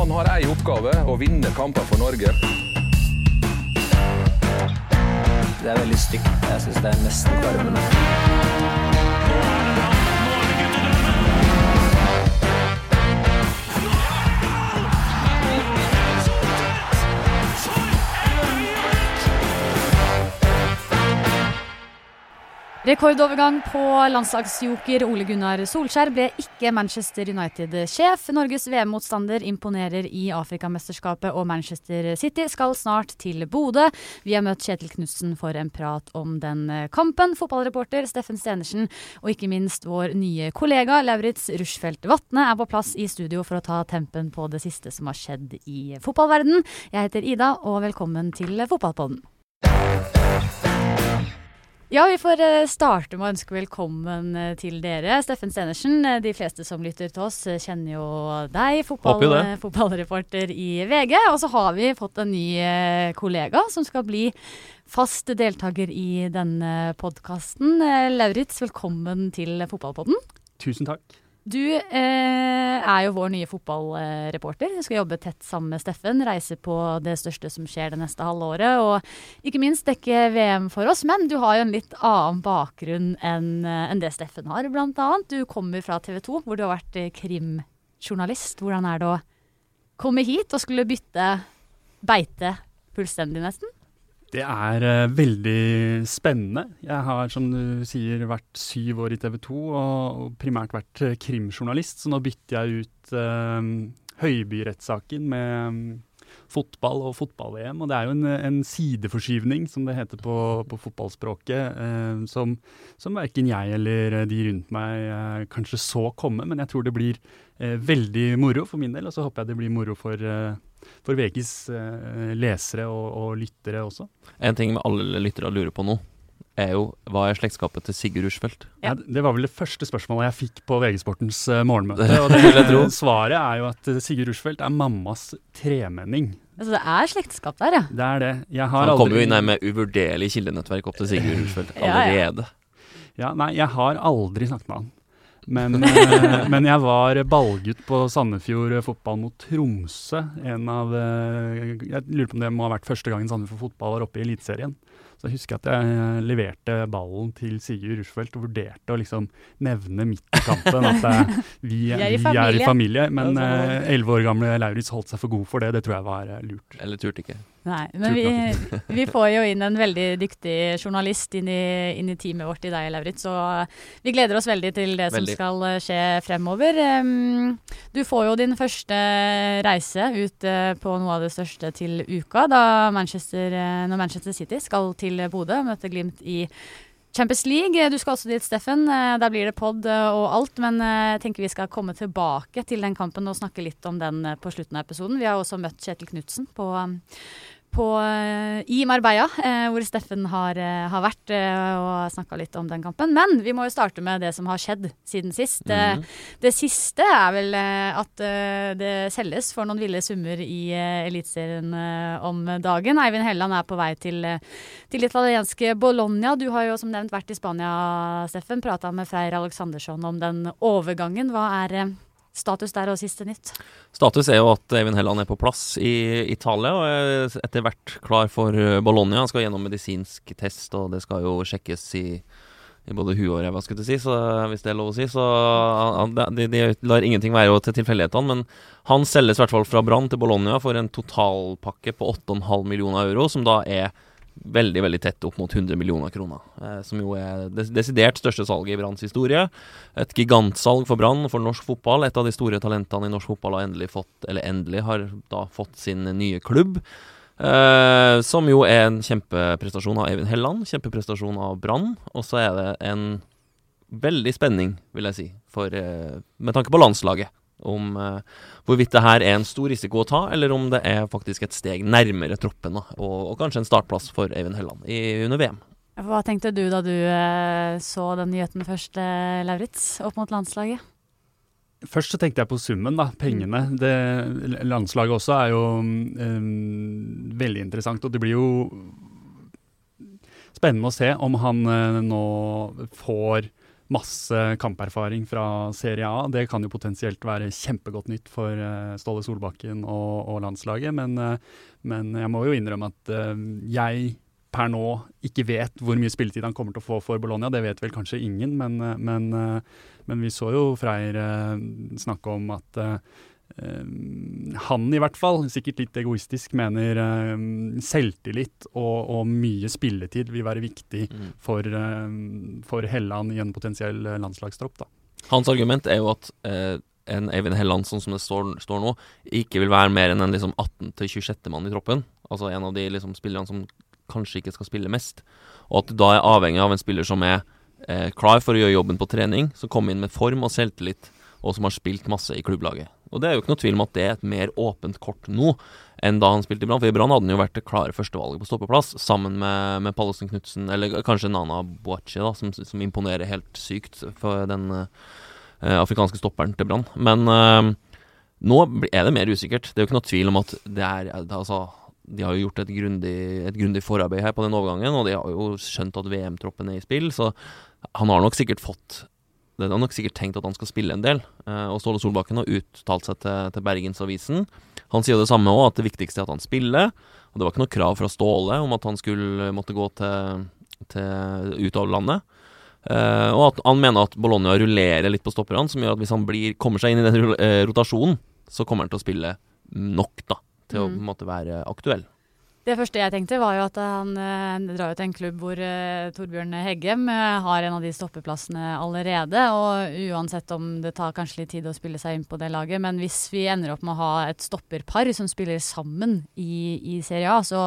Han har en oppgave, å vinne kamper for Norge. Det veldig stygt. Jeg synes det nesten kvarmende. Rekordovergang på landslagsjoker Ole Gunnar Solskjær ble ikke Manchester United-sjef. Norges VM-motstander imponerer i Afrikamesterskapet, og Manchester City skal snart til Bodø. Vi har møtt Kjetil Knudsen for en prat om den kampen. Fotballreporter Steffen Stenersen og ikke minst vår nye kollega Lauritz Rushfeldt Vatne er på plass i studio for å ta tempen på det siste som har skjedd i fotballverden. Jeg heter Ida, og velkommen til Fotballpodden. Ja, vi får starte med å ønske velkommen til dere. Steffen Stenersen, de fleste som lytter til oss kjenner jo deg, fotballreporter i VG. Og så har vi fått en ny kollega som skal bli fast deltaker i denne podcasten. Lauritz, velkommen til Fotballpodden. Tusen takk. Du er jo vår nye fotballreporter. Du skal jobbe tett sammen med Steffen, reise på det største som skjer det neste halvåret, og ikke minst dekke VM for oss. Men du har jo en litt annen bakgrunn enn det Steffen har, blant annet. Du kommer fra TV 2, hvor du har vært krimjournalist. Hvordan er det å komme hit og skulle bytte beite fullstendig nesten? Det er veldig spennende. Jeg har, som du sier, vært 7 år i TV 2 og primært vært krimjournalist, så nå bytter jeg ut Høyby-rettssaken med fotball og fotball-VM, og det er jo en sideforskyvning, som det heter på fotballspråket, som hverken jeg eller de rundt meg kanskje så komme, men jeg tror det blir veldig moro for min del, og så håper jeg det blir moro for VGs lesere og lyttere også. En ting med alle lyttere lurer på nå, er jo, hva er slektskapet til Sigurd Rushfeldt? Ja, det var vel det første spørsmålet jeg fikk på VG-sportens morgenmøte, og det svaret er jo at Sigurd Rushfeldt er mammas tremenning. Altså det er slektskap der, ja? Det er det. Han kommer jo inn her med uvurderlig kildenettverk opp til Sigurd Rushfeldt allerede. Ja, nei, jeg har aldri snakket med han. Men jeg var ballgutt på Sandefjord fotball mot Tromsø. Jeg lurer på om det må ha vært første gangen Sandefjord fotball var oppe i elitserien. Så jeg husker at jeg leverte ballen til Sigurd Rushfeldt og vurderte å liksom nevne midt i kampen at vi er i familie. Men 11 år gamle Lauritz holdt seg for god for det. Det tror jeg var lurt. Eller turte ikke. Nei, men vi får jo inn en veldig dyktig journalist inn i teamet vårt i deg, Lauritz, så vi gleder oss veldig til det som skal skje fremover. Du får jo din første reise ut på noe av det største til uka, når Manchester City skal til Bodø, møte Glimt i Champions League. Du skal også dit, Steffen. Der blir det podd og alt, men jeg tenker vi skal komme tilbake til den kampen og snakke litt om den på slutten av episoden. Vi har også møtt Kjetil Knudsen i Marbella, hvor Steffen har vært og snakket litt om den kampen. Men vi må jo starte med det som har skjedd siden sist. Det siste er vel at det selges for noen ville summer i elitserien om dagen. Eivind Helland er på vei til italienske Bologna. Du har jo som nevnt vært i Spania, Steffen, pratet med Freyr Alexandersson om den overgangen. Hva er status der og siste nytt? Status er jo at Eivind Helland er på plass i Italia og er etter hvert klar for Bologna. Han skal gjennom medisinsk test, og det skal jo sjekkes i både huet og ræva, skulle jeg si, så hvis det er lov å si. Så de lar ingenting være til tilfeldighetene, men han selges i hvert fall fra Brann til Bologna for en totalpakke på 8,5 millioner euro, som da er veldig, veldig tett opp mot 100 millioner kroner, som jo er det desidert største salget i Branns historie. Et gigantsalg for Brann, for norsk fotball. Et av de store talentene i norsk fotball har endelig har da fått sin nye klubb, som jo er en kjempeprestasjon av Eivind Helland, kjempeprestasjon av Brann, og så er det en veldig spenning, vil jeg si, med tanke på landslaget, om hvorvidt det her er en stor risiko å ta, eller om det er faktisk et steg nærmere troppen, og kanskje en startplass for Eivind Helland under VM. Hva tenkte du da du så den nyheten først, Lauritz, opp mot landslaget? Først så tenkte jeg på summen, pengene. Landslaget også er jo veldig interessant, og det blir jo spennende å se om han nå får masse kamperfaring fra Serie A. Det kan jo potensielt være kjempegodt nytt for Ståle Solbakken og landslaget, men jeg må jo innrømme at jeg per nå ikke vet hvor mye spilletid han kommer til å få for Bologna. Det vet vel kanskje ingen, men vi så jo Freyr snakke om at han i hvert fall, sikkert litt egoistisk, mener selvtillit og mye spilletid vil være viktig for Helland i en potensiell landslagstropp da. Hans argument jo at en Eivind Helland, sånn som det står nå, ikke vil være mer enn en liksom 18-26 mann i troppen. Altså en av de liksom spillerne som kanskje ikke skal spille mest, og at du da avhengig av en spiller som klar for å gjøre jobben på trening, som kommer inn med form og selvtillit, og som har spilt masse i klubblaget. Og det jo ikke noe tvil om at det et mer åpent kort nå, enn da han spilte i Brann, for i Brann hadde han jo vært det klare førstevalget på stoppeplass, sammen med Pallesen Knudsen, eller kanskje Nana Boachi da, som imponerer helt sykt for den afrikanske stopperen til Brann. Men nå det mer usikkert. Det jo ikke noe tvil om at de har jo gjort et grundig forarbeid her på den overgangen, og de har jo skjønt at VM-troppen i spill, så han har nok sikkert tenkt at han skal spille en del, og Ståle Solbakken har uttalt seg til Bergensavisen. Han sier det samme også, at det viktigste at han spiller, og det var ikke noe krav fra Ståle om at han måtte gå ut av landet. Og at han mener at Bologna rullerer litt på stopperne, som gjør at hvis han kommer seg inn i den rotasjonen, så kommer han til å spille nok da, til å på en måte være aktuell. Det første jeg tenkte var jo at han drar jo til en klubb hvor Torbjørn Heggem har en av de stoppeplassene allerede, og uansett om det tar kanskje litt tid å spille seg inn på det laget, men hvis vi ender opp med å ha et stopperpar som spiller sammen i Serie A, så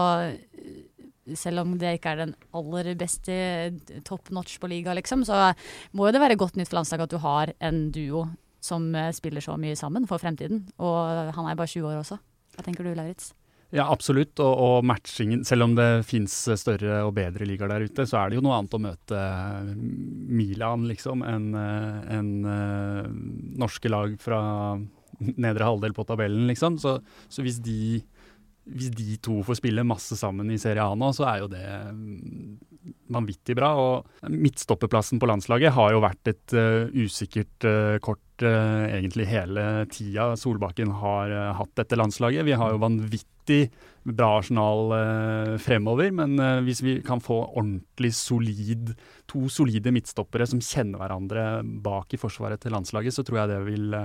selv om det ikke den aller beste top notch på liga, liksom, så må jo det være godt nytt for landslaget at du har en duo som spiller så mye sammen for fremtiden, og han bare 20 år også. Hva tenker du, Lauritz? Ja, absolutt, og matchingen, selv om det finnes større og bedre ligaer der ute, så det jo noe annet å møte Milan, liksom, enn norske lag fra nedre halvdel på tabellen, liksom. Så hvis de to får spille masse sammen i Serie A nå, så jo det vanvittig bra, og midtstoppeplassen på landslaget har jo vært et usikkert kort egentlig hele tida Solbakken har hatt dette landslaget. Vi har jo vanvittig bra arsenal fremover, men hvis vi kan få ordentlig to solide midtstoppere som kjenner hverandre bak i forsvaret til landslaget, så tror jeg det vil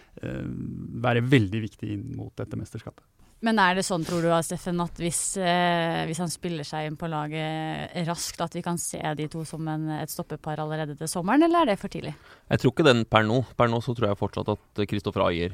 være veldig viktig inn mot dette mesterskapet. Men det sånn, tror du, Steffen, at hvis han spiller seg inn på laget raskt, at vi kan se de to som et stoppepar allerede til sommeren, eller det for tidlig? Jeg tror ikke den per nå. Per nå så tror jeg fortsatt at Kristoffer Ajer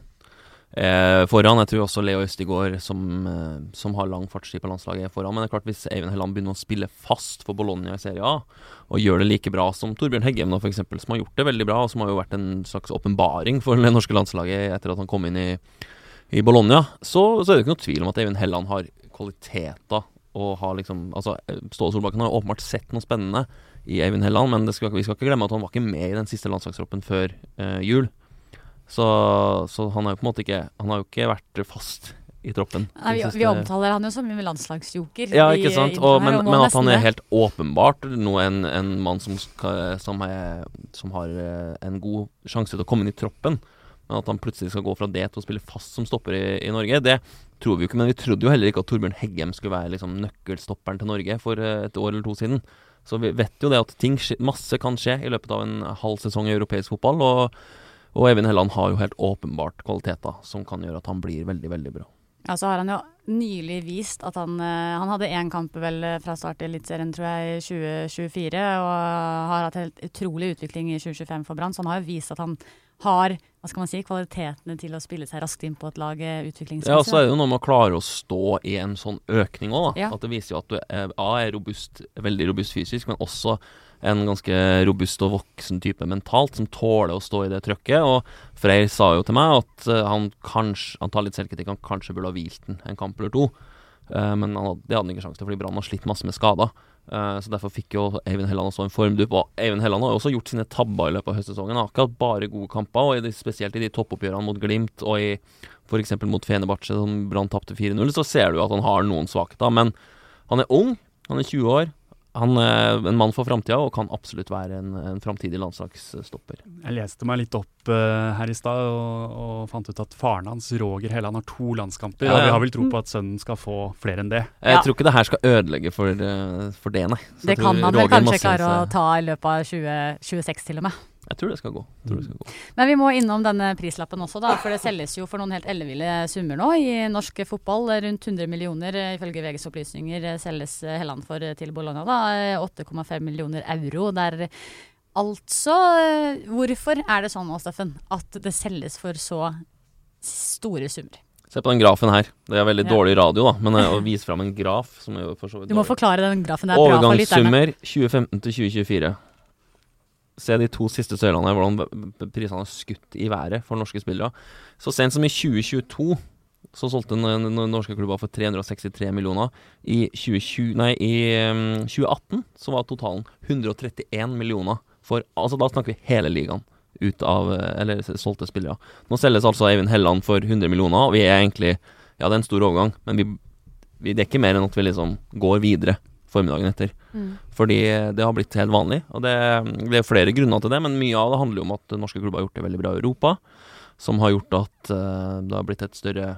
foran. Jeg tror også Leo Østigård, som har lang fartstid på landslaget, foran. Men det klart, hvis Eivind Helland begynner å spille fast for Bologna i Serie A, og gjør det like bra som Torbjørn Heggem, for eksempel, som har gjort det veldig bra, og som har jo vært en slags åpenbaring for det norske landslaget etter at han kom inn i Bologna, så det ikke noe tvil om at Eivind Helland har kvaliteter og har liksom, altså Ståle Solbakken har åpenbart sett noe spennende i Eivind Helland, men vi skal ikke glemme at han var ikke med i den siste landslagstroppen før jul, så han har jo på en måte ikke vært fast i troppen. Nei, vi omtaler han jo som en landslagsjoker. Ja, ikke sant, men at han helt åpenbart nå en mann som har en god sjanse til å komme inn i troppen, men at han plutselig skal gå fra det til å spille fast som stopper i Norge, det tror vi jo ikke, men vi trodde jo heller ikke at Torbjørn Heggem skulle være liksom nøkkelstopperen til Norge for et år eller to siden. Så vi vet jo det at masse kan skje i løpet av en halv sesong i europeisk fotball, og Eivind Helland har jo helt åpenbart kvaliteter som kan gjøre at han blir veldig, veldig bra. Ja, så har han jo nylig vist at han hadde en kamp vel fra start i Eliteserien, tror jeg, i 2024, og har hatt helt utrolig utvikling i 2025 for Brann, så han har jo vist at han har, hva skal man si, kvalitetene til å spille seg raskt inn på et lag utviklingsmessig. Ja, så det jo noe med å klare å stå i en sånn økning også, da. Ja. At det viser jo at du robust, veldig robust fysisk, men også en ganske robust og voksen type mentalt, som tåler å stå i det trøkket, og Freyr sa jo til meg at han tar litt selvkritikk, han kanskje burde ha hvilt den en kamp eller to, men det hadde han ikke sjanse til, fordi Brann har slitt masse med skader. Så derfor fikk jo Eivind Helland også en formdupp, og Eivind Helland har jo også gjort sine tabber i løpet av høstsesongen. Han har ikke hatt bare gode kamper, og spesielt i de toppoppgjørene mot Glimt, og for eksempel mot Fenerbahçe, som Brann tapte 4-0, så ser du at han har noen svakheter, men han ung, han 20 år, Han er en mann for fremtiden og kan absolutt være en fremtidig landslagsstopper. Jeg leste meg litt opp her i sted og fant ut at faren hans, Roger Helland, har 2 landskamper. Ja. Og vi har vel tro på at sønnen skal få flere enn det. Jeg tror ikke det her skal ødelegge for det, nei. Så Det jeg tror kan han vel Roger må kanskje se klare å seg- ta i løpet av 2026 til og med. Jeg tror det skal gå. Men vi må innom denne prislappen også, da, for det selges jo for noen helt elleville summer nå i norsk fotball. Rundt 100 millioner, ifølge VGs opplysninger, selges Helland for til Bologna. Da. 8,5 millioner euro. Der. Altså, hvorfor er det sånn, Steffen, at det selges for så store summer? Se på den grafen her. Det er veldig dårlig radio, da, men å vise fram en graf som er jo for så vidt Du må forklare den grafen, det er bra for lytterne. Overgangssummer 2015 til 2024. Se de 2 siste søylene her, hvordan prisene har skutt i været for norske spillere. Så sent som i 2022 så solgte norske klubber for 363 millioner. I 2018 så var totalen 131 millioner. Altså da snakker vi hele ligaen ut av, eller solgte spillere. Nå selges altså Eivind Helland for 100 millioner, og vi er egentlig, ja det er en stor overgang, men vi det er ikke mer enn at vi liksom går videre formiddagen etter. Fordi det har blitt helt vanlig, og det er flere grunner til det, men mye av det handler jo om at norske klubber har gjort det veldig bra i Europa, som har gjort at det har blitt et større,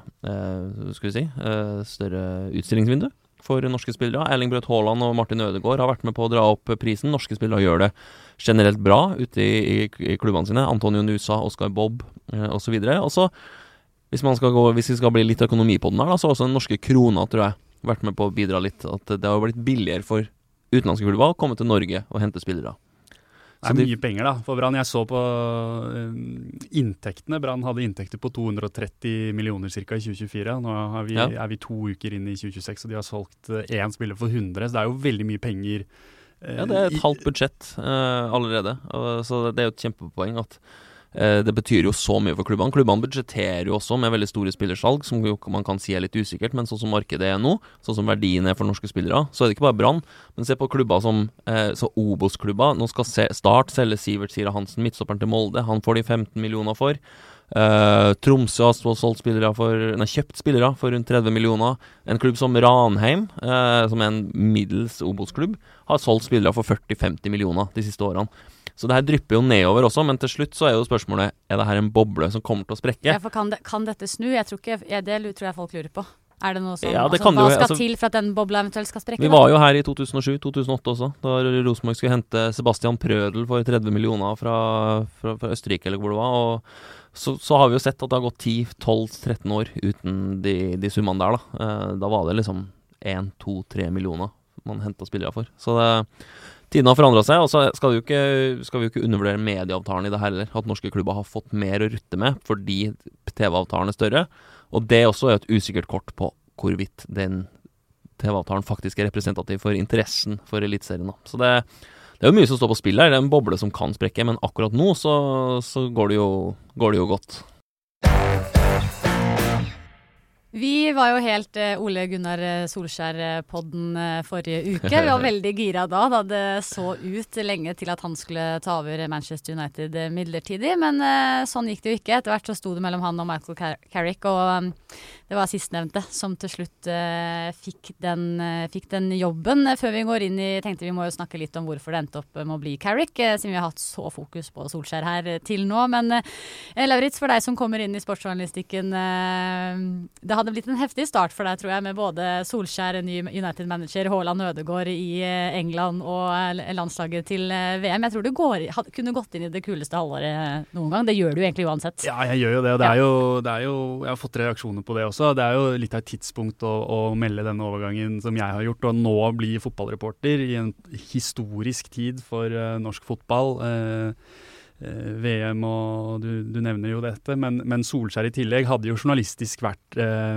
større utstillingsvindu for norske spillere. Erling Braut Haaland og Martin Ødegaard har vært med på å dra opp prisen. Norske spillere gjør det generelt bra ute i klubbene sine. Antonio Nusa, Oscar Bobb og så videre. Og så, hvis vi skal bli litt økonomi på den her, da, så har også den norske krona, tror jeg, vært med på å bidra litt. At det har blitt billigere for utenlandske klubber å komme til Norge og hente spillere. Det er mye penger da, for Brann. Jeg så på inntektene. Brann hadde inntekter på 230 millioner cirka i 2024. Nå er vi 2 uker inn i 2026, og de har solgt 1 spiller for 100, så det er jo veldig mye penger. Ja, det er et halvt budsjett allerede, så det er jo et kjempepoeng at det betyr jo så mye for klubbene. Klubbene budsjetterer jo også med veldig store spillersalg, som jo man kan si er litt usikkert, men sånn som markedet er nå, sånn som verdien er for norske spillere, så er det ikke bare Brann, men se på klubber som så Obos-klubber. Nå skal Start selge Sivert Sira Hansen, midtstopperen til Molde. Han får de 15 millioner for. Tromsø har kjøpt spillere for rundt 30 millioner. En klubb som Ranheim, som er en middels Obos-klubb, har solgt spillere for 40-50 millioner de siste årene. Så det her drypper jo nedover også, men til slutt så er jo spørsmålet, er det her en boble som kommer til å sprekke? Ja, for kan dette snu? Det tror jeg folk lurer på. Er det noe som, ja, det hva skal til for at den bobla eventuelt skal sprekke? Vi var jo her i 2007-2008 også, da Rosenborg skulle hente Sebastian Prødel for 30 millioner fra Østerrike, eller hvor det var, og så har vi jo sett at det har gått 10-12-13 år uten de summene der da. Da var det liksom 1-2-3 millioner man hentet spillere for. Så tiden har forandret seg, og så skal vi jo ikke undervurdere medieavtalen i det her heller, at norske klubber har fått mer å rutte med fordi TV-avtalen er større, og det også er et usikkert kort på hvorvidt den TV-avtalen faktisk er representativ for interessen for elitserien. Så det er jo mye som står på spill her, det er en boble som kan sprekke, men akkurat nå så går det jo godt. Vi var jo helt Ole Gunnar Solskjær-podden forrige uke. Vi var veldig gira da det så ut lenge til at han skulle ta over Manchester United midlertidig, men sånn gikk det jo ikke. Etter hvert så sto det mellom han og Michael Carrick, og det var sistnevnte som til slutt fikk den jobben. Før vi går inn tenkte vi må jo snakke litt om hvorfor det endte opp med å bli Carrick, siden vi har hatt så fokus på Solskjær her til nå. Men Lauritz, for deg som kommer inn i sportsjournalistikken, det hadde blitt en heftig start for deg, tror jeg, med både Solskjær, ny United-manager, Haaland Ødegaard i England og landslaget til VM. Jeg tror du kunne gått inn i det kuleste halvåret noen gang. Det gjør du egentlig uansett. Ja, jeg gjør jo det, og det er jo jeg har fått reaksjoner på det også. Det er jo litt av et tidspunkt å melde denne overgangen som jeg har gjort, og nå bli fotballreporter i en historisk tid for norsk fotball. VM, og du nevner jo dette, men Solskjær i tillegg hadde jo journalistisk vært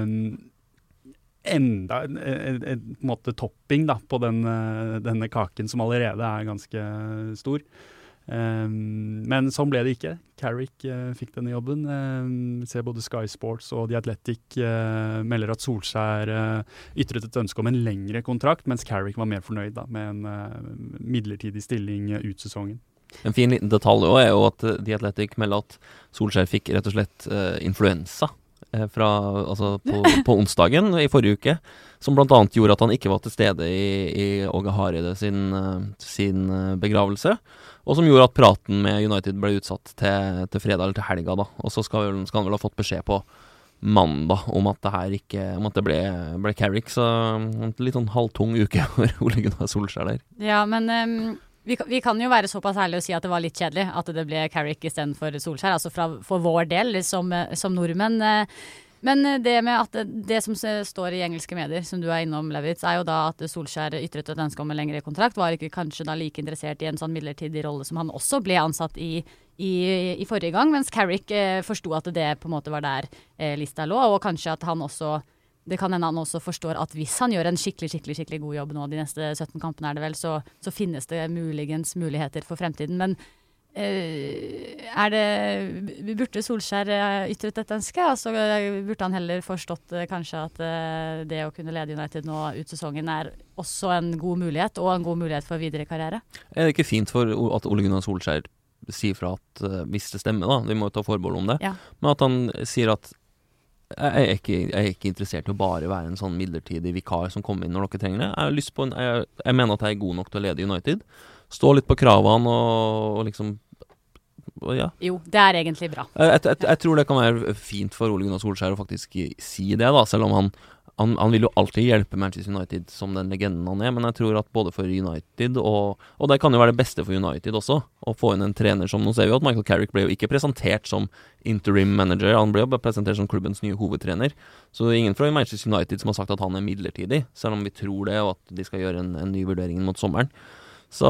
enda en måte topping da, på denne kaken som allerede er ganske stor. Men sånn ble det ikke. Carrick fikk denne jobben. Ser både Sky Sports og The Athletic melder at Solskjær ytret et ønske om en lengre kontrakt, mens Carrick var mer fornøyd da, med en midlertidig stilling ut sesongen. En fin liten detalj også er jo at The Athletic melder at Solskjær fikk rett og slett influensa på onsdagen i forrige uke, som blant annet gjorde at han ikke var til stede i Åge Hareide sin begravelse, og som gjorde at praten med United ble utsatt til fredag eller til helga da, og så skal han vel ha fått beskjed på mandag om at det ble Carrick, så en litt sånn halvtung uke for Ole Gunnar Solskjær der. Ja, men vi kan jo være såpass ærlige og si at det var litt kjedelig at det ble Carrick i stedet for Solskjær, altså for vår del som nordmenn. Men det med at det som står i engelske medier, som du er innom, Levitz, er jo da at Solskjær ytret et ønske om en lengre kontrakt, var ikke kanskje da like interessert i en sånn midlertidig rolle som han også ble ansatt i forrige gang, mens Carrick forstod at det på en måte var der lista lå, og kanskje at han også, det kan hende han også forstår at hvis han gjør en skikkelig god jobb nå de neste 17 kampene er det vel, så finnes det muligens muligheter for fremtiden, men burde Solskjær ytret et ønske? Altså, burde han heller forstått kanskje at det å kunne lede United nå ut sesongen er også en god mulighet, og en god mulighet for videre karriere? Er det ikke fint for at Ole Gunnar Solskjær sier fra at hvis det stemmer da, vi må jo ta forbehold om det, men at han sier at jeg er ikke interessert i å bare være en sånn midlertidig vikar som kommer inn når dere trenger det. Jeg har lyst på jeg mener at jeg er god nok til å lede United. Stå litt på kravene og liksom ja. Jo, det er egentlig bra. Jeg tror det kan være fint for Ole Gunnar Solskjær å faktisk si det da, selv om han vil jo alltid hjelpe Manchester United som den legenden han er, men jeg tror at både for United og det kan jo være det beste for United også, å få inn en trener som, nå ser vi at Michael Carrick ble jo ikke presentert som interim manager, han ble jo presentert som klubbens nye hovedtrener, så det er ingen fra Manchester United som har sagt at han er midlertidig, selv om vi tror det, og at de skal gjøre en ny vurdering mot sommeren. Så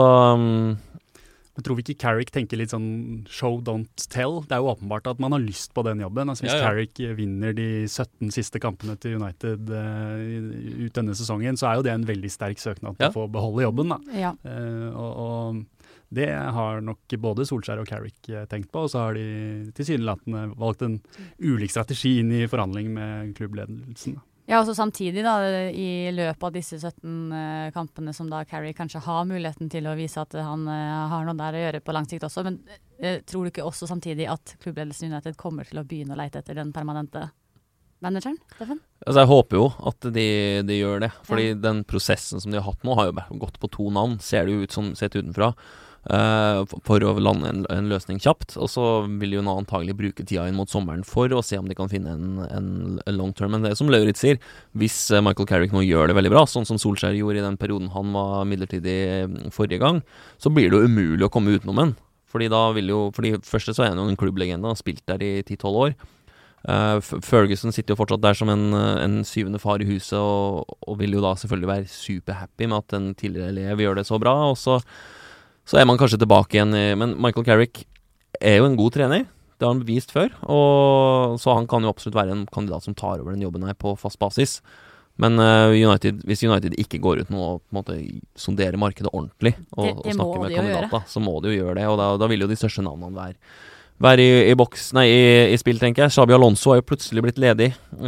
Men tror vi ikke Carrick tenker litt sånn show, don't tell? Det er jo åpenbart at man har lyst på den jobben. Altså hvis Carrick vinner de 17 siste kampene til United ut denne sesongen, så er jo det en veldig sterk søknad på å få beholde jobben. Da. Ja. Og det har nok både Solskjær og Carrick tenkt på, og så har de tilsynelatende valgt en ulik strategi inn i forhandling med klubbledelsen. Ja, og så samtidig da, i løpet av disse 17 kampene som da Carrick kanskje har muligheten til å vise at han har noe der å gjøre på lang sikt også, men tror du ikke også samtidig at klubbledelsen United kommer til å begynne å lete etter den permanente manageren, Steffen? Altså jeg håper jo at de gjør det, fordi den prosessen som de har hatt nå har jo gått på 2 navn, ser det jo ut som sett utenfra, for å lande en løsning kjapt, og så vil jo nå antagelig bruke tida inn mot sommeren for å se om de kan finne en long term, men det som Lauritz sier, hvis Michael Carrick nå gjør det veldig bra, sånn som Solskjær gjorde i den perioden han var midlertidig forrige gang, så blir det jo umulig å komme utenom en, fordi første så er han jo en klubblegende, han har spilt der i 10-12 år, Ferguson sitter jo fortsatt der som en syvende far i huset, og vil jo da selvfølgelig være superhappy med at en tidligere elev gjør det så bra, og så er man kanskje tilbake igjen, men Michael Carrick er jo en god trener, det har han bevist før, og så han kan jo absolutt være en kandidat som tar over den jobben her på fast basis. Men hvis United ikke går ut nå og på en måte sonderer markedet ordentlig, og snakker med kandidater, så må de jo gjøre det, og da vil jo de største navnene være i spill, tenker jeg. Xabi Alonso er jo plutselig blitt ledig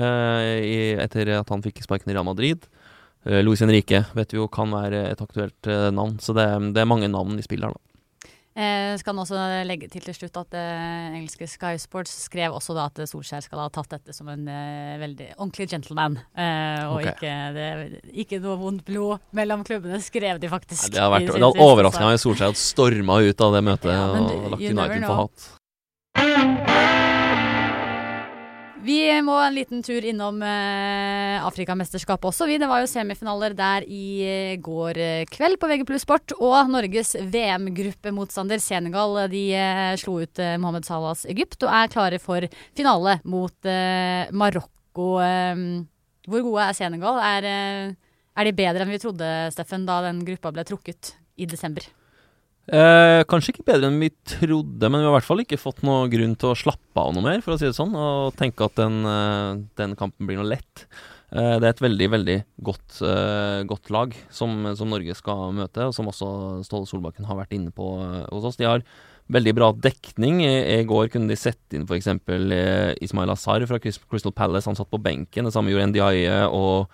etter at han fikk sparken i Real Madrid. Luis Enrique vet vi jo kan være et aktuelt navn, så det er mange navn i spill her da. Skal også legge til slutt at engelske Sky Sports skrev også da at Solskjær skal ha tatt dette som en veldig ordentlig gentleman, og ikke noe vondt blod mellom klubbene, skrev de faktisk. Det hadde overraskende at Solskjær hadde stormet ut av det møtet og lagt United for hat. Vi må en liten tur innom Afrikamesterskapet også. Det var jo semifinaler der i går kveld på VG+ Sport, og Norges VM-gruppemotstander Senegal, de slo ut Mohamed Salahs Egypt og er klare for finale mot Marokko. Hvor gode er Senegal? Er de bedre enn vi trodde, Steffen, da den gruppa ble trukket i desember? Kanskje ikke bedre enn vi trodde, men vi har i hvert fall ikke fått noe grunn til å slappe av noe mer, for å si det sånn, og tenke at den kampen blir noe lett. Det er et veldig, veldig godt lag som Norge skal møte, og som også Ståle Solbakken har vært inne på hos oss. De har veldig bra dekning. I går kunne de sette inn for eksempel Ismail Assar fra Crystal Palace, han satt på benken, det samme gjorde Ndiaye og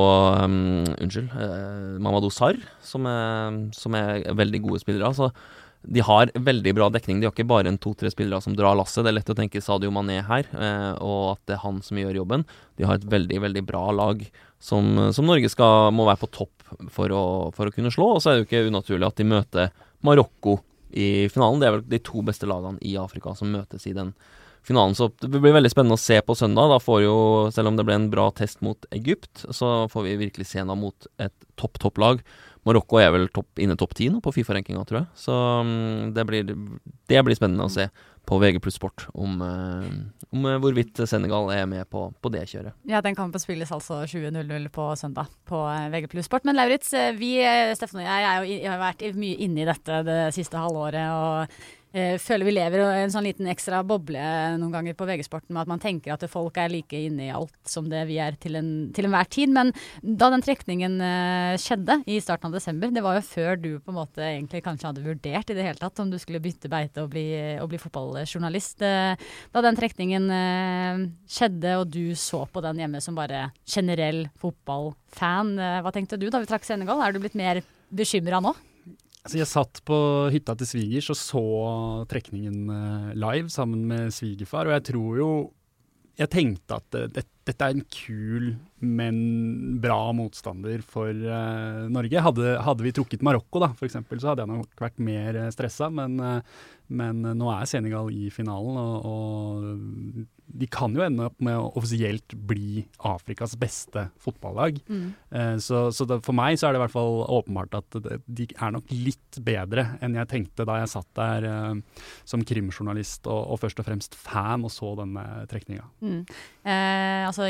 Mamadou Sarr, som er veldig gode spillere. Så de har veldig bra dekning. De har ikke bare en 2-3 spillere som drar lasset. Det lett å tenke Sadio Mané her, og at det han som gjør jobben. De har et veldig, veldig bra lag som Norge må være på topp for å kunne slå. Og så det jo ikke unaturlig at de møter Marokko i finalen. Det vel de 2 beste lagene i Afrika som møtes i den finalen. Så det blir veldig spennende å se på søndag. Da får jo, selv om det ble en bra test mot Egypt, så får vi virkelig se nå mot et topp-lag. Marokko vel inne topp 10 nå på FIFA-rankinga, tror jeg. Så det blir spennende å se på VG Plus Sport om hvorvidt Senegal med på det kjøret. Ja, den kampen spilles altså 20:00 på søndag på VG Plus Sport. Men Lauritz, Steffen og jeg har vært mye inne i dette det siste halvåret, og føler vi lever i en sånn liten ekstra boble noen ganger på VG-sporten med at man tenker at folk like inne i alt som det vi til enhver tid. Men da den trekningen skjedde i starten av desember, det var jo før du på en måte egentlig kanskje hadde vurdert i det hele tatt om du skulle bytte beite og bli fotballjournalist. Da den trekningen skjedde og du så på den hjemme som bare generell fotballfan, hva tenkte du da vi trakk Senegal? Du blitt mer bekymret nå? Altså jeg satt på hytta til svigers og så trekningen live sammen med svigerfar, og jeg tenkte at dette en kul, men bra motstander for Norge. Hadde vi trukket Marokko da, for eksempel, så hadde jeg nok vært mer stresset, men nå Senegal i finalen, og de kan jo ende opp med å offisielt bli Afrikas beste fotballag. Så for meg så det i hvert fall åpenbart at de nok litt bedre enn jeg tenkte da jeg satt der som krimjournalist og først og fremst fan og så denne trekningen. Altså,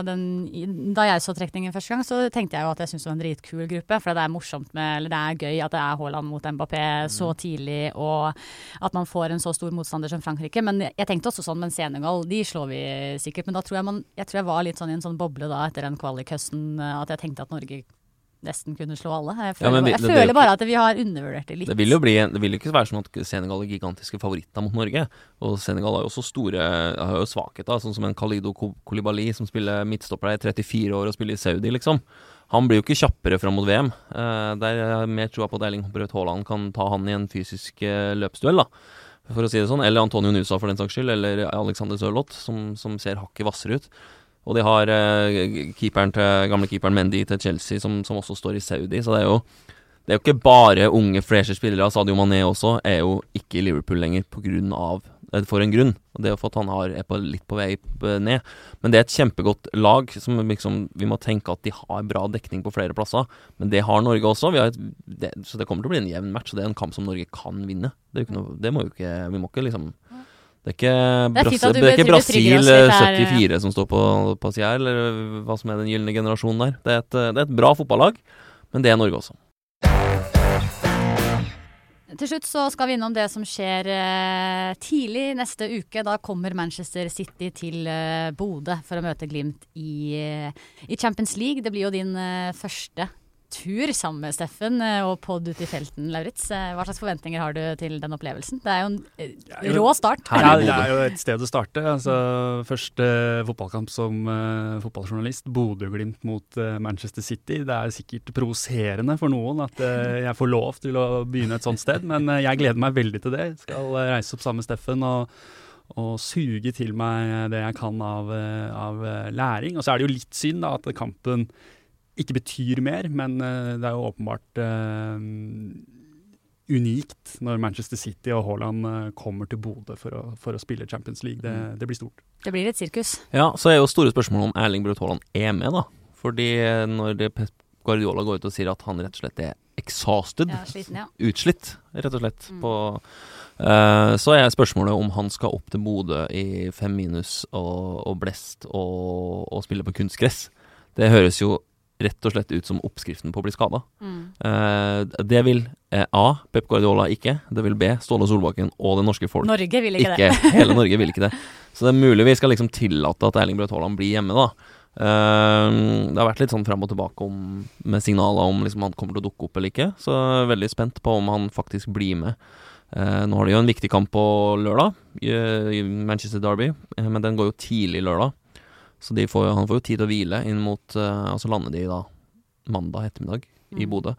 da jeg så trekningen første gang, så tenkte jeg jo at jeg synes det var en dritkul gruppe, for det morsomt eller det gøy at det Haaland mot Mbappé så tidlig, og at man får en så stor motstander som Frankrike. Men jeg tenkte også sånn, men Senegal, de slår vi sikkert. Men da tror jeg var litt sånn i en sånn boble da, etter den kvalikhøsten, at jeg tenkte at Norge nesten kunne slå alle. Jeg føler bare at vi har undervurdert det litt. Det vil jo ikke være sånn at Senegal gigantiske favoritter mot Norge, og Senegal har jo også har jo svakheter, sånn som en Kalidou Koulibaly som spiller midtstopper i 34 år og spiller i Saudi, liksom. Han blir jo ikke kjappere frem mot VM. Der mer tror jeg på at Erling Braut Haaland kan ta han i en fysisk løpsduell, da, for å si det sånn, eller Antonio Nusa for den saks skyld, eller Alexander Sørloth, som ser hakket vassere ut. Og de har gamle keeperen Mendy til Chelsea, som også står i Saudi, så det er jo ikke bare unge, freshe spillere. Sadio Mané også jo ikke i Liverpool lenger for en grunn, og det for at han litt på vei ned. Men det et kjempegodt lag, som liksom, vi må tenke at de har bra dekning på flere plasser, men det har Norge også. Så det kommer til å bli en jevn match, og det en kamp som Norge kan vinne. Vi må ikke liksom... Det ikke Brasil 74 som står på siden, eller hva som den gyllene generasjonen der. Det er et bra fotballag, men det Norge også. Til slutt så skal vi innom det som skjer tidlig neste uke. Da kommer Manchester City til Bodø for å møte Glimt i Champions League. Det blir jo din første tur sammen med Steffen og podd ut i felten, Lauritz. Hva slags forventninger har du til den opplevelsen? Det jo en rå start. Ja, det jo et sted å starte. Altså, første fotballkamp som fotballjournalist, Bodø-Glimt mot Manchester City. Det sikkert provoserende for noen at jeg får lov til å begynne et sånt sted, men jeg gleder meg veldig til det. Jeg skal reise opp sammen med Steffen og suge til meg det jeg kan av læring. Og så det jo litt synd da, at kampen ikke betyr mer, men det jo åpenbart unikt når Manchester City og Haaland kommer til Bodø for å spille Champions League. Det blir stort. Det blir et sirkus. Ja, så jo store spørsmål om Erling Braut Haaland med da. Fordi når Pep Guardiola går ut og sier at han rett og slett exhausted, sliten, utslitt, rett og slett, så spørsmålet om han skal opp til Bodø i 5- og blest og spille på kunstgress. Det høres jo rett og slett ut som oppskriften på å bli skadet. Det vil A, Pep Guardiola ikke. Det vil B, Ståle Solbakken og det norske folk. Norge vil ikke det. Hele Norge vil ikke det. Så det mulig vi skal liksom tillate at Erling Braut Haaland blir hjemme da. Det har vært litt sånn frem og tilbake med signaler om liksom han kommer til å dukke opp eller ikke. Så jeg veldig spent på om han faktisk blir med. Nå har de jo en viktig kamp på lørdag, i Manchester Derby, men den går jo tidlig lørdag. Så han får jo tid til å hvile inn mot, så lander de da mandag ettermiddag i Bodø.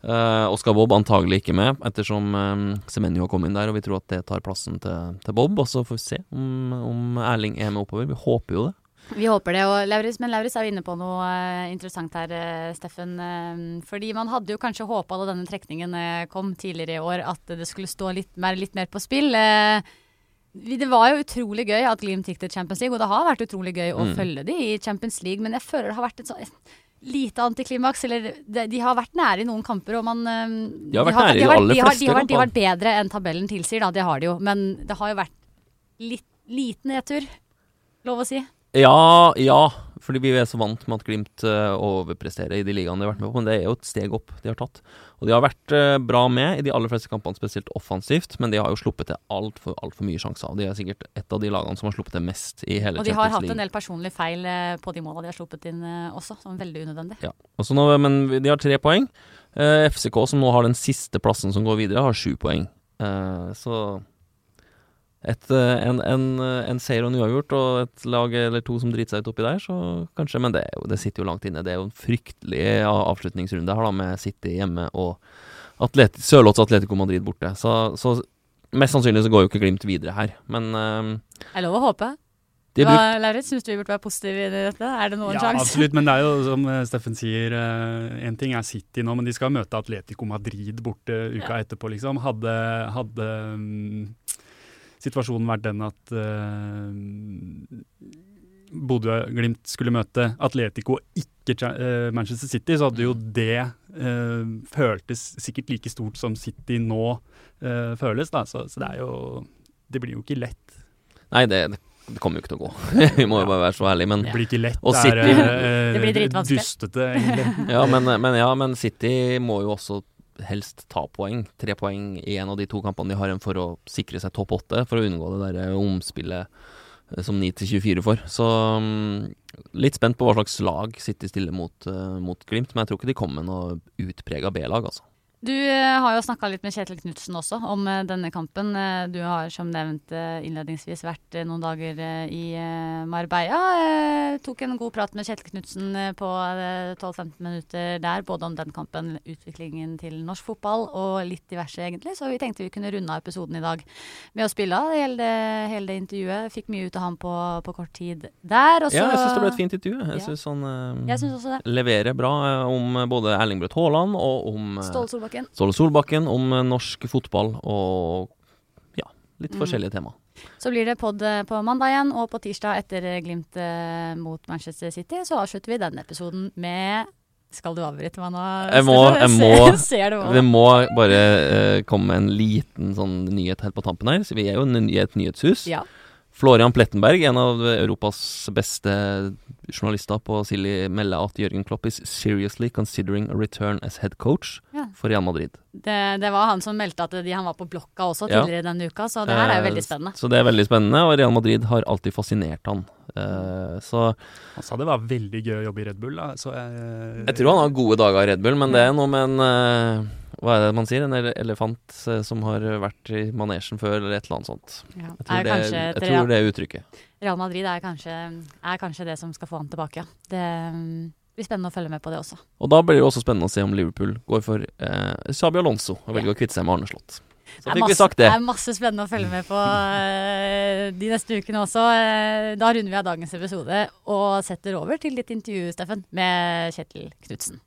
Og skal Bob antagelig ikke med, ettersom Semenyo har kommet inn der, og vi tror at det tar plassen til Bob. Og så får vi se om Erling er med oppover. Vi håper jo det. Vi håper det, og Lauritz er jo inne på noe interessant her, Steffen. Fordi man hadde jo kanskje håpet da denne trekningen kom tidligere i år, at det skulle stå litt mer på spill. Det var jo utrolig gøy at Glimt gikk til Champions League, og det har vært utrolig gøy å følge de i Champions League, men jeg føler det har vært et sånn lite antiklimaks, eller de har vært nære i noen kamper, og de har vært nære i de aller fleste kamper. De har vært bedre enn tabellen tilsier, da, det har de jo, men det har jo vært liten nedtur, lov å si. Ja, fordi vi så vant med at Glimt overpresterer i de ligaene de har vært med på, men det jo et steg opp de har tatt. Og de har vært bra med i de aller fleste kampene, spesielt offensivt, men de har jo sluppet til alt for mye sjanser. De sikkert et av de lagene som har sluppet til mest i hele Champions League. Og de har hatt en del personlige feil på de målene de har sluppet inn også, som er veldig unødvendig. Ja, men de har 3 poeng. FCK, som nå har den siste plassen som går videre, har 7 poeng. Så en seier og en uavgjort, og et lag eller 2 som driter seg ut oppi der, så kanskje, men det sitter jo langt inne. Det jo en fryktelig avslutningsrunde her da, med City hjemme og Sørloths Atletico Madrid borte. Så mest sannsynlig så går jo ikke Glimt videre her, men jeg lover å håpe. Lauritz, synes du vi burde være positive i dette? Det noen sjans? Ja, absolutt, men det jo som Steffen sier, en ting City nå, men de skal møte Atletico Madrid borte uka etterpå, liksom. Hadde situasjonen vært den at Bodø-Glimt skulle møte Atletico, ikke Manchester City, så hadde jo det føltes sikkert like stort som City nå føles, da. Så det blir jo ikke lett. Nei, det kommer jo ikke til å gå. Vi må jo bare være så ærlige, men det blir ikke lett. Det blir dritvanskelig. Dustete, egentlig. Men City må jo også helst ta poeng. 3 poeng i en av de 2 kampene de har igjen for å sikre seg topp 8, for å unngå det der omspillet som 9-24 for. Så litt spent på hva slags lag City stiller mot Glimt, men jeg tror ikke de kommer med noe utpreget B-lag, altså. Du har jo snakket litt med Kjetil Knutsen også om denne kampen. Du har som nevnt innledningsvis vært noen dager i Marbella. Tok en god prat med Kjetil Knutsen på 12-15 minutter der, både om den kampen, utviklingen til norsk fotball og litt diverse egentlig. Så vi tenkte vi kunne runde av episoden i dag med å spille hele det intervjuet. Fikk mye ut av ham på kort tid der. Også, jeg synes det ble et fint intervju. Jeg synes han leverer bra om både Erling Braut Haaland og om Ståle Solbakken, om norsk fotball og litt forskjellige tema. Så blir det podd på mandag igjen, og på tirsdag etter Glimt mot Manchester City, så avslutter vi denne episoden med... Skal du avbryte meg nå? Vi må bare komme med en liten sånn nyhet helt på tampen her. Så vi jo i et nyhetshus. Ja. Florian Plettenberg, en av Europas beste journalister på Silly, melder at Jørgen Klopp is seriously considering a return as head coach for Real Madrid. Det var han som meldte at han var på blokka også tidligere denne uka, så det her jo veldig spennende. Så det veldig spennende, og Real Madrid har alltid fascinert han. Så han sa det var veldig gøy å jobbe i Red Bull, da. Så jeg tror han har gode dager i Red Bull, men det noe med en hva det man sier? En elefant som har vært i manesjen før, eller et eller annet sånt. Ja. Jeg tror det uttrykket. Real Madrid kanskje det som skal få han tilbake. Det blir spennende å følge med på det også. Og da blir det også spennende å se om Liverpool går for Xabi Alonso og velger å kvitte seg med Arne Slott. Så fikk vi sagt det. Det masse spennende å følge med på de neste ukene også. Da runder vi av dagens episode og setter over til ditt intervju, Steffen, med Kjetil Knutsen.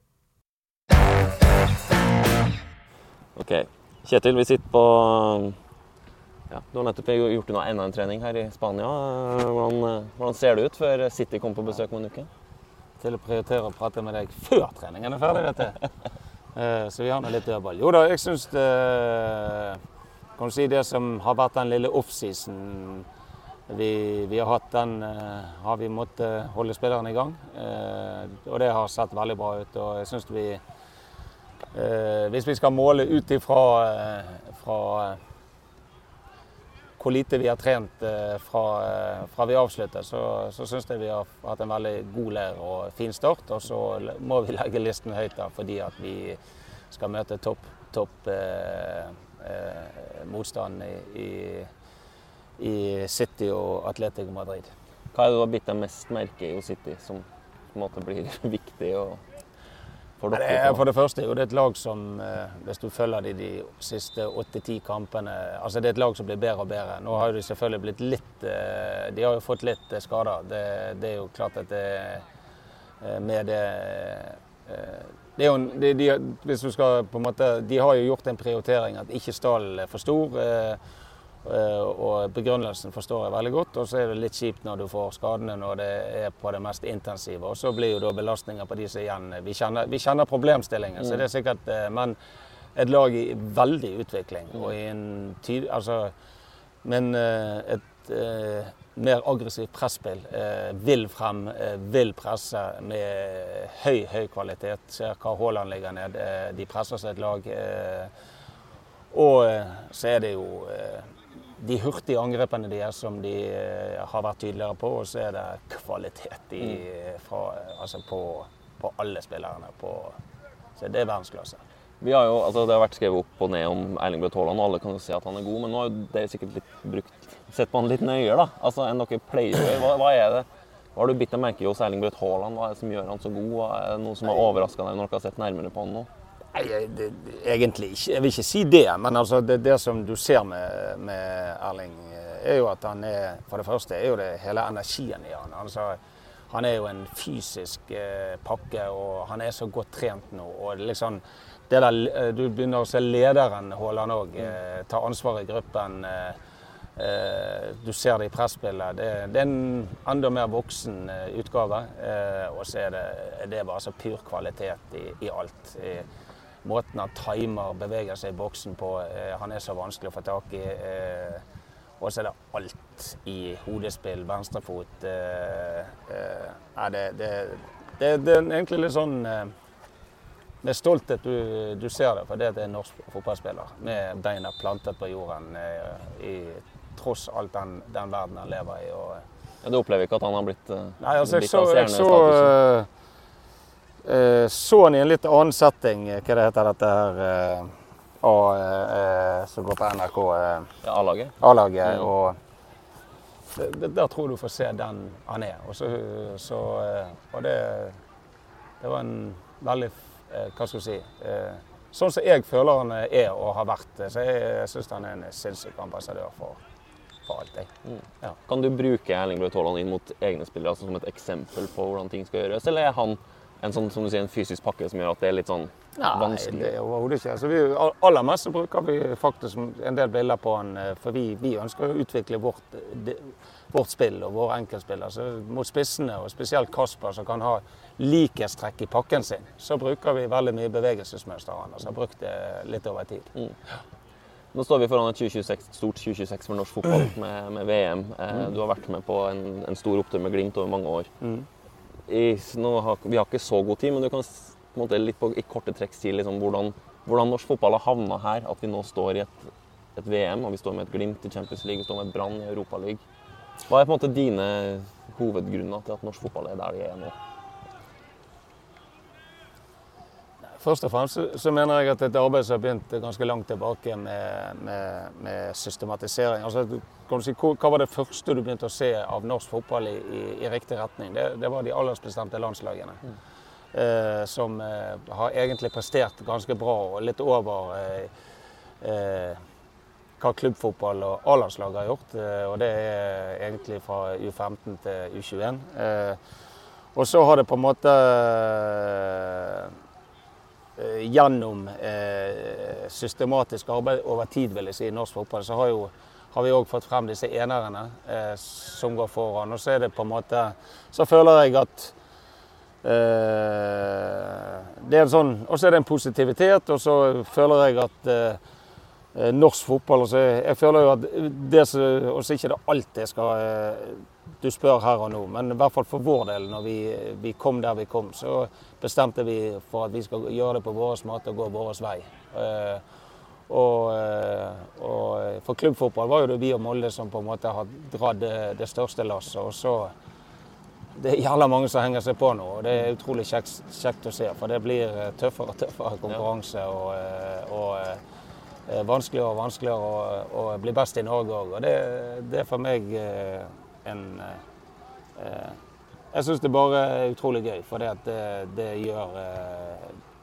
Ok, Kjetil, vi sitter på du har nettopp gjort enda en trening her i Spania. Hvordan ser det ut før City kommer på besøk om en uke? Til å prioritere å prate med deg før treningen ferdig, vet du. Så vi har noe litt dødball. Jo da, jeg synes kan du si det som har vært den lille off-season vi har hatt, den har vi måttet holde spillerne i gang. Og det har sett veldig bra ut, og jeg synes hvis vi skal måle ut fra hvor lite vi har trent fra vi avslutter, så synes jeg vi har hatt en veldig god leir og fin start. Og så må vi legge listen høyt da, fordi at vi skal møte topp motstand i City og Atletico Madrid. Hva det du har bitt deg mest merke i City, som på en måte blir viktig for dere? For det første er jo det et lag som, hvis du følger de siste 8-10 kampene, altså det er et lag som blir bedre og bedre. Nå har de selvfølgelig blitt litt, de har jo fått litt skader. Det er jo klart at det med det, det er jo, hvis du skal på en måte, de har jo gjort en prioritering at ikke stallen er for stor, og begrunnelsen forstår jeg veldig godt, og så er det litt kjipt når du får skadene når det er på det mest intensive, og så blir jo da belastninger på de som igjen, vi kjenner problemstillingen, så det er sikkert, men et lag i veldig utvikling, og i en tid, altså, men et mer aggressivt presspill, vil frem, vil presse med høy kvalitet, ser hva Haaland ligger ned, de presser seg et lag, og så er det jo de hurtige angrepene som de har vært tydeligere på, og så er det kvalitet altså på alle spillerne. Så det er verdensklasse. Vi har jo, altså det har vært skrevet opp og ned om Erling Braut Haaland, og alle kan jo si at han er god, men nå har jo dere sikkert sett på han litt nøyere, da. Altså enn dere pleier å gjøre. Hva er det? Hva har du bitt deg merke i hos Erling Braut Haaland? Hva er det som gjør han så god? Er det noe som har overrasket deg når dere har sett nærmere på han nå? Nei, egentlig ikke. Jeg vil ikke si det, men altså det som du ser med Erling, er jo at han er, for det første, er jo det hele energien i han. Altså, han er jo en fysisk pakke, og han er så godt trent nå. Og liksom, det der, du begynner å se lederen Haaland også, ta ansvar i gruppen. Du ser det i presspillet. Det er en enda mer voksen utgave, og så er det bare så pur kvalitet i alt. Måten han timer, beveger seg i boksen på, han er så vanskelig å få tak i. Og så er det alt i hodespill, venstrefot. Det er egentlig litt sånn med stolthet du ser det, for det er en norsk fotballspiller med beina plantet på jorden i tross alt den verden han lever i. Ja, du opplever ikke at han har blitt Nei, altså jeg så han i en litt annen setting, hva det heter dette her, som går på NRK. A-laget. A-laget, og der tror du får se den han er. Og det var en veldig, hva skal jeg si, sånn som jeg føler han er og har vært. Så jeg synes han er en sinnssyk ambassadør for alt. Ja. Kan du bruke Erling Braut Haaland inn mot egne spillere, altså som et eksempel på hvordan ting skal gjøres, eller er han en sånn, som du sier, en fysisk pakke som gjør at det er litt sånn vanskelig? Nei, det er overhodet ikke. Altså, aller mest så bruker vi faktisk en del bilder på han, for vi ønsker å utvikle vårt spill og våre enkeltspill. Altså, mot spissene, og spesielt Kasper, som kan ha likhetstrekk i pakken sin, så bruker vi veldig mye bevegelsesmønster av han. Altså, har brukt det litt over tid. Nå står vi foran et stort 2026 for norsk fotball med VM. Du har vært med på en stor opptur med Glimt over mange år. Vi har ikke så god tid, men du kan på en måte litt i korte trekk si liksom, hvordan norsk fotball har havnet her, at vi nå står i et VM, og vi står med et Glimt i Champions League, vi står med et Brann i Europa League. Hva er på en måte dine hovedgrunner til at norsk fotball er der de er nå? Først og fremst så mener jeg at et arbeid som har begynt ganske langt tilbake med systematisering. Altså, kan du si, hva var det første du begynte å se av norsk fotball i riktig retning? Det var de aldersbestemte landslagene, som har egentlig prestert ganske bra og litt over hva klubbfotball og A-landslag har gjort. Og det er egentlig fra U15 til U21. Og så har det på en måte gjennom systematisk arbeid over tid, vil jeg si, i norsk fotball, så har vi også fått frem disse enerne som går foran. Og så er det på en måte, så føler jeg at det er en sånn, og så er det en positivitet, og så føler jeg at norsk fotball, altså, jeg føler jo at det også ikke det alltid skal du spør her og nå, men i hvert fall for vår del, når vi kom der vi kom, så bestemte vi for at vi skal gjøre det på vår måte og gå vår vei. Og for klubbfotball var jo det vi og Molde som på en måte har dratt det største lasset, og så det er jævla mange som henger seg på nå, og det er utrolig kjekt å se, for det blir tøffere og tøffere konkurranse, og vanskeligere og vanskeligere å bli best i Norge også, og det er for meg jeg synes det bare er utrolig gøy, for det gjør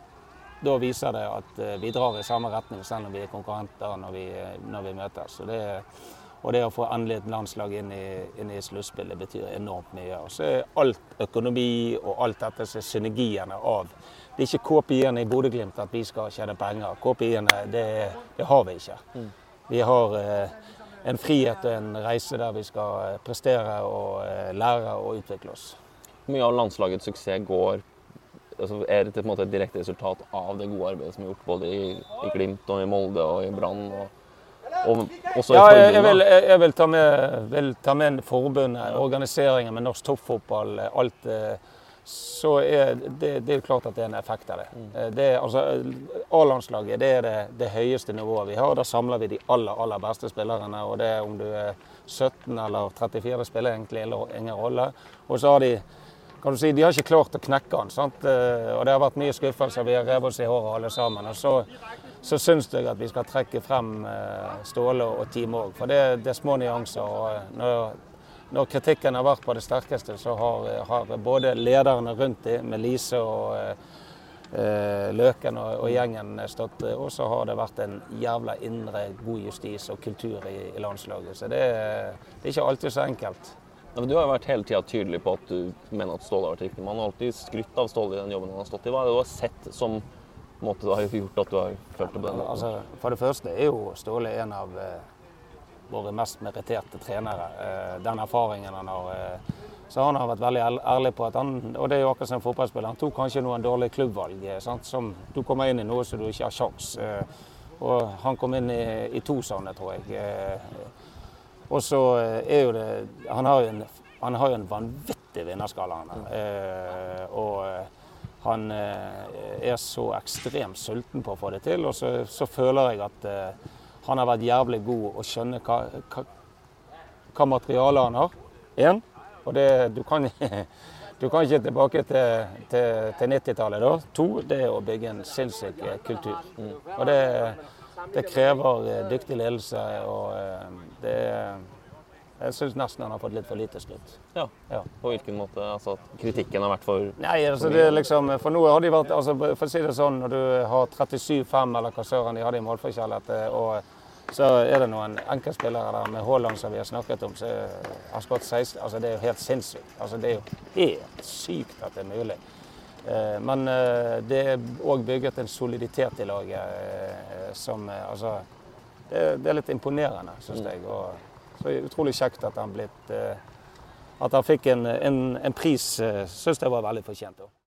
da viser det at vi drar i samme retning, selv om vi konkurrenter når vi møtes. Og det å få endelig et landslag inn i sluttspillet betyr enormt mye. Og så alt økonomi og alt dette som synergiene av. Det ikke KPI-ene i Bodø/Glimt at vi skal tjene penger. KPI-ene, det har vi ikke. Vi har en frihet og en reise der vi skal prestere og lære og utvikle oss. Mye av landslagets suksess er det på en måte et direkte resultat av det gode arbeidet som er gjort både i Glimt og i Molde og i Brann og også i forbundet. Jeg vil ta med forbundet, organiseringen med norsk toppfotball, alt. Så det er klart at det er en effekt av det. A-landslaget det er det høyeste nivået vi har. Da samler vi de aller beste spillerne. Og det om du er 17 eller 34 spiller egentlig ingen rolle. Og så har de har ikke klart å knekke den. Sant? Og det har vært mye skuffelser. Vi har revet oss i håret alle sammen. Og så synes jeg at vi skal trekke frem Ståle og team også. For det er små nyanser. Og når kritikken har vært på det sterkeste, så har både lederne rundt dem, med Lise og Løken og gjengen stått, og så har det vært en jævla indre god justis og kultur i landslaget. Så det er ikke alltid så enkelt. Ja, men du har jo vært hele tiden tydelig på at du mener at Ståle har vært riktig. Man har alltid skrytt av Ståle i den jobben han har stått i. Hva er det du har sett som har gjort at du har følt det på den måten? Altså, for det første er jo Ståle en av våre mest meritterte trenere. Den erfaringen han har. Så han har vært veldig ærlig på at og det er jo akkurat som fotballspiller, han tok kanskje noen dårlige klubbvalg. Sant? Som du kommer inn i noe som du ikke har sjans. Og han kom inn i 2 sånne, tror jeg. Og så er jo det, han har jo en vanvittig vinnerskala. Og han er så ekstremt sulten på å få det til, og så føler jeg at han har vært jævlig god å skjønne hva materiale han har. Og du kan ikke tilbake til 90-tallet da. 2, det er å bygge en sinnssyk kultur. Og det krever dyktig ledelse, og jeg synes nesten han har fått litt for lite skryt. Ja. På hvilken måte? Altså at kritikken har vært for... Nei, altså det er liksom, for nå har de vært, altså for å si det sånn, når du har 37-5 eller hva søren de hadde i målforskjell, og så er det noen enkeltspillere der med Haaland som vi har snakket om, så har skått 16, altså det er jo helt sinnssykt. Altså det er jo helt sykt at det er mulig. Men det er også bygget en soliditet i laget som, altså, det er litt imponerende, synes jeg. Og så er det utrolig kjekt at han fikk en pris, synes jeg var veldig fortjent.